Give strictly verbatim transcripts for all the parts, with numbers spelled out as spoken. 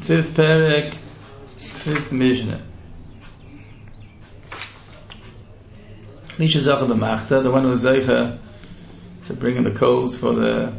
Fifth Perek, fifth Mishnah. Misha Zacha b'machta, the one who is Zeicha to bring in the coals for the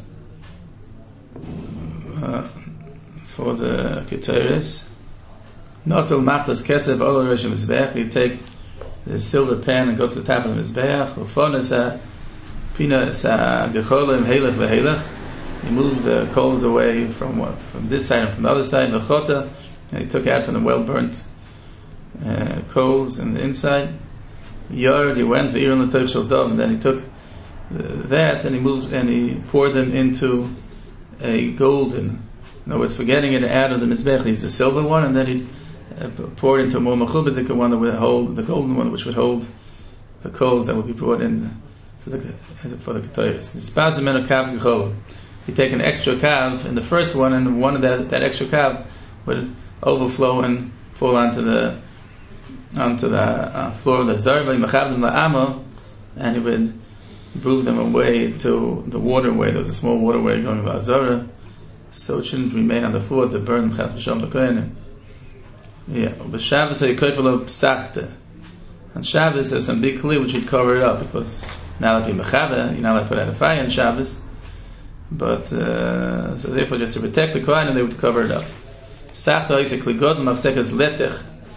uh, for the Keteris. Notel machtas kesef ol rosh mizbeach. You take the silver pan and go to the top of the mizbeach. Ufonas pina sa gecholim helech vehelech. He moved the coals away from what, from this side and from the other side. Mechota, and he took out from the well burnt uh, coals in the inside. Yard, he went v'ir on the toich shel zav, and then he took that and he moved and he poured them into a golden. In other words, forgetting it out of the mizbech, he's the silver one, and then he uh, poured into a more mechubadik one that would hold the golden one, which would hold the coals that would be brought in to the, for the ketayos. You take an extra kav in the first one, and one of that that extra kav would overflow and fall onto the onto the uh, floor of the zarva, and it would move them away to the waterway. There was a small waterway going to the Azara, so it shouldn't remain on the floor to burn chas b'sham l'kohenim. Yeah, but Shabbos you koifelo psachte. On Shabbos there's some big kli which would cover it up, because now that be mechave, you're not allowed to put out a fire on Shabbos. But uh, so therefore, just to protect the kohen, they would cover it up. Psachte is a kli god machsekas letech.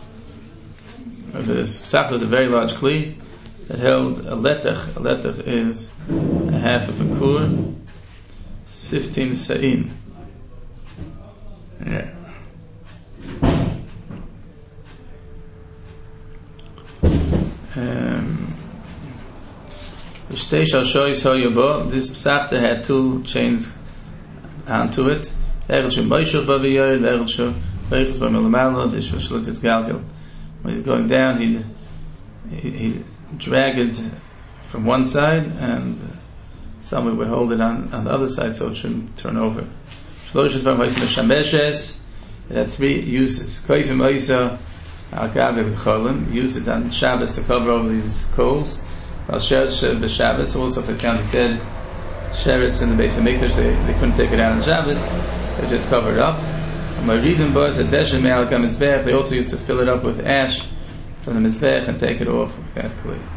This psachte was a very large kli that held a letech. A letech is a half of a kur. It's fifteen sa'in. Yeah. Um, this psachte had two chains onto it. When he's going down, he'd, he he drag it from one side, and someone would hold it on, on the other side so it shouldn't turn over. It had three uses. Use it on Shabbos to cover over these coals. Also for counting dead sherets in the base of Mikdash, they, they couldn't take it out on Shabbos, they just cover it up. They also used to fill it up with ash from the mizbech and take it off with that clay.